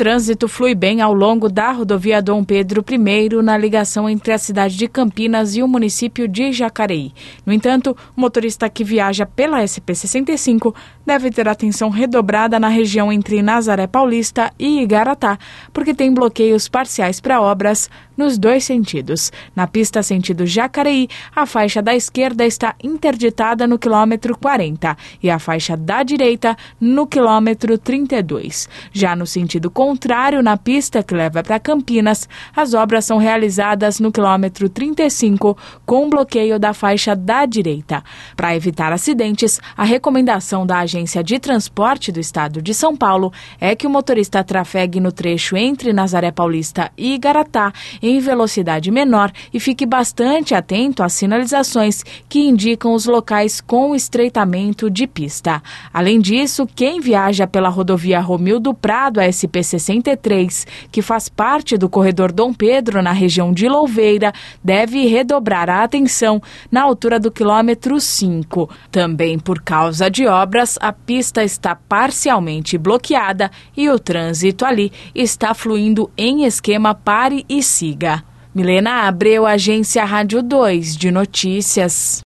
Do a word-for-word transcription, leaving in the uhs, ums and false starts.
trânsito flui bem ao longo da rodovia Dom Pedro I, na ligação entre a cidade de Campinas e o município de Jacareí. No entanto, o motorista que viaja pela S P sessenta e cinco deve ter atenção redobrada na região entre Nazaré Paulista e Igaratá, porque tem bloqueios parciais para obras nos dois sentidos. Na pista sentido Jacareí, a faixa da esquerda está interditada no quilômetro quarenta e a faixa da direita no quilômetro trinta e dois. Já no sentido contrário, na pista que leva para Campinas, as obras são realizadas no quilômetro trinta e cinco, com bloqueio da faixa da direita. Para evitar acidentes, a recomendação da Agência de Transporte do Estado de São Paulo é que o motorista trafegue no trecho entre Nazaré Paulista e Igaratá em velocidade menor e fique bastante atento às sinalizações que indicam os locais com estreitamento de pista. Além disso, quem viaja pela rodovia Romildo Prado, a S P sessenta e três, que faz parte do corredor Dom Pedro, na região de Louveira, deve redobrar a atenção na altura do quilômetro cinco. Também por causa de obras, a pista está parcialmente bloqueada e o trânsito ali está fluindo em esquema pare e siga. Milena Abreu, Agência Rádio dois de Notícias.